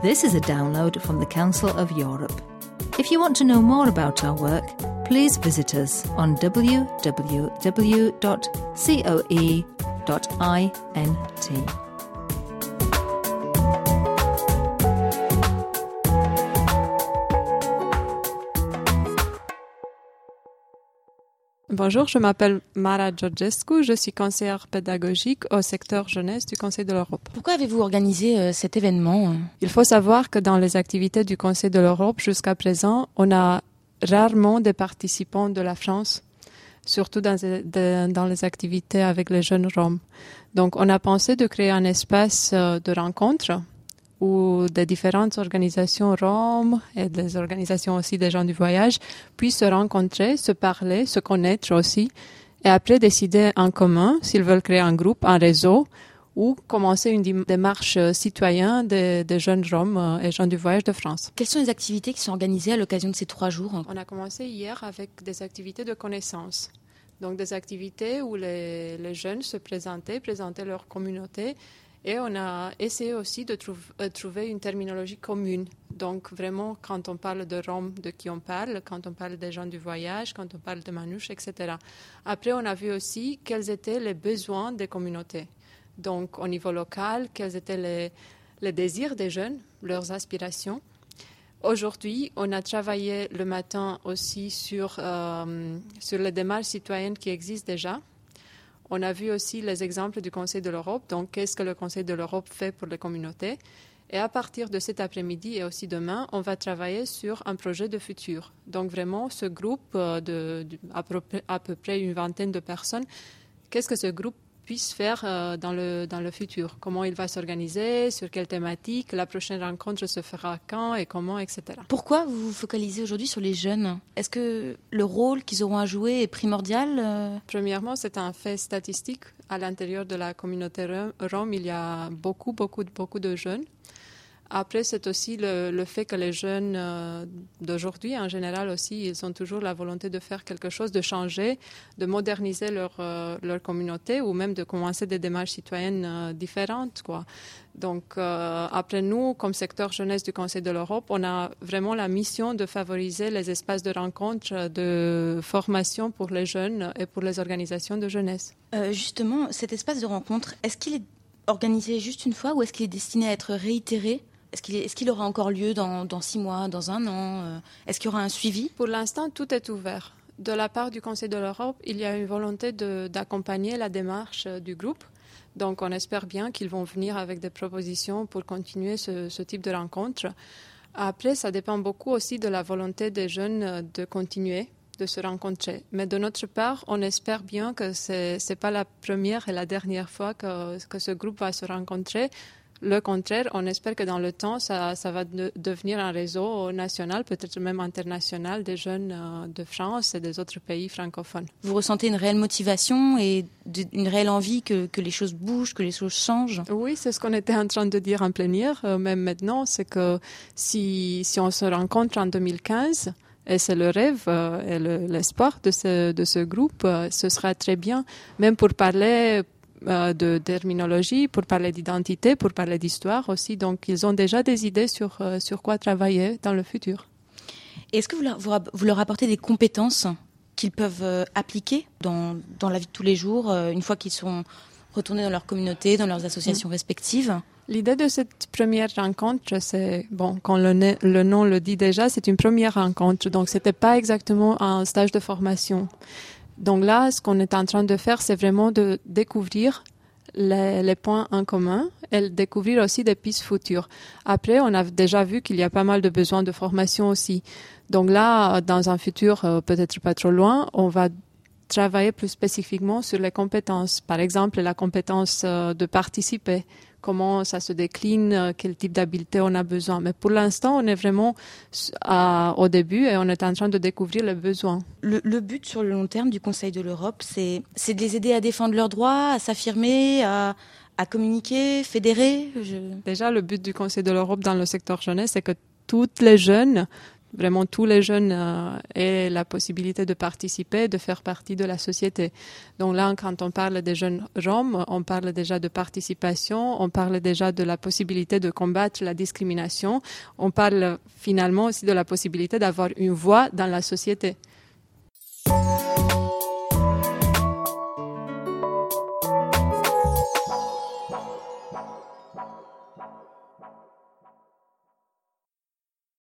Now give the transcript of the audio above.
This is a download from the Council of Europe. If you want to know more about our work, please visit us on www.coe.int. Bonjour, je m'appelle Mara Georgescu, je suis conseillère pédagogique au secteur jeunesse du Conseil de l'Europe. Pourquoi avez-vous organisé cet événement ? Il faut savoir que dans les activités du Conseil de l'Europe, jusqu'à présent, on a rarement des participants de la France, surtout dans les activités avec les jeunes Roms. Donc, on a pensé de créer un espace de rencontre où des différentes organisations roms et des organisations aussi des gens du voyage puissent se rencontrer, se parler, se connaître aussi, et après décider en commun s'ils veulent créer un groupe, un réseau, ou commencer une démarche citoyenne des jeunes roms et gens du voyage de France. Quelles sont les activités qui sont organisées à l'occasion de ces 3 jours ? On a commencé hier avec des activités de connaissance. Donc des activités où les jeunes se présentaient leur communauté. Et on a essayé aussi de trouver une terminologie commune. Donc vraiment, quand on parle de Roms, de qui on parle, quand on parle des gens du voyage, quand on parle de Manouches, etc. Après, on a vu aussi quels étaient les besoins des communautés. Donc au niveau local, quels étaient les désirs des jeunes, leurs aspirations. Aujourd'hui, on a travaillé le matin aussi sur les démarches citoyennes qui existent déjà. On a vu aussi les exemples du Conseil de l'Europe, donc qu'est-ce que le Conseil de l'Europe fait pour les communautés. Et à partir de cet après-midi et aussi demain, on va travailler sur un projet de futur. Donc vraiment, ce groupe à peu près une vingtaine de personnes, qu'est-ce que ce groupe puisse faire dans le futur ? Comment il va s'organiser, sur quelle thématique, la prochaine rencontre se fera quand et comment, etc. Pourquoi vous vous focalisez aujourd'hui sur les jeunes ? Est-ce que le rôle qu'ils auront à jouer est primordial ? Premièrement, c'est un fait statistique. À l'intérieur de la communauté Rome, il y a beaucoup de jeunes. Après, c'est aussi le fait que les jeunes d'aujourd'hui, en général aussi, ils ont toujours la volonté de faire quelque chose, de changer, de moderniser leur communauté ou même de commencer des démarches citoyennes différentes, quoi. Donc, après nous, comme secteur jeunesse du Conseil de l'Europe, on a vraiment la mission de favoriser les espaces de rencontre, de formation pour les jeunes et pour les organisations de jeunesse. Justement, cet espace de rencontre, est-ce qu'il est organisé juste une fois ou est-ce qu'il est destiné à être réitéré ? Est-ce qu'il aura encore lieu dans 6 mois, dans 1 an ? Est-ce qu'il y aura un suivi ? Pour l'instant, tout est ouvert. De la part du Conseil de l'Europe, il y a une volonté d'accompagner la démarche du groupe. Donc, on espère bien qu'ils vont venir avec des propositions pour continuer ce type de rencontre. Après, ça dépend beaucoup aussi de la volonté des jeunes de continuer, de se rencontrer. Mais de notre part, on espère bien que ce n'est pas la première et la dernière fois que ce groupe va se rencontrer. Le contraire, on espère que dans le temps, ça va devenir un réseau national, peut-être même international, des jeunes de France et des autres pays francophones. Vous ressentez une réelle motivation et une réelle envie que les choses bougent, que les choses changent ? Oui, c'est ce qu'on était en train de dire en plénière, même maintenant, c'est que si on se rencontre en 2015, et c'est le rêve et l'espoir de ce groupe, ce sera très bien, même pour parler de terminologie, pour parler d'identité, pour parler d'histoire aussi. Donc, ils ont déjà des idées sur quoi travailler dans le futur. Et est-ce que vous leur apportez des compétences qu'ils peuvent appliquer dans la vie de tous les jours, une fois qu'ils sont retournés dans leur communauté, dans leurs associations respectives ? L'idée de cette première rencontre, c'est, quand le nom le dit déjà, c'est une première rencontre. Donc, c'était pas exactement un stage de formation. Donc là, ce qu'on est en train de faire, c'est vraiment de découvrir les points en commun et découvrir aussi des pistes futures. Après, on a déjà vu qu'il y a pas mal de besoins de formation aussi. Donc là, dans un futur peut-être pas trop loin, on va travailler plus spécifiquement sur les compétences. Par exemple, la compétence de participer. Comment ça se décline, quel type d'habileté on a besoin. Mais pour l'instant, on est vraiment au début et on est en train de découvrir les besoins. Le but sur le long terme du Conseil de l'Europe, c'est de les aider à défendre leurs droits, à s'affirmer, à communiquer, fédérer. Déjà, le but du Conseil de l'Europe dans le secteur jeunesse, c'est que toutes les jeunes vraiment tous les jeunes aient la possibilité de participer, de faire partie de la société. Donc là, quand on parle des jeunes roms, on parle déjà de participation, on parle déjà de la possibilité de combattre la discrimination, on parle finalement aussi de la possibilité d'avoir une voix dans la société.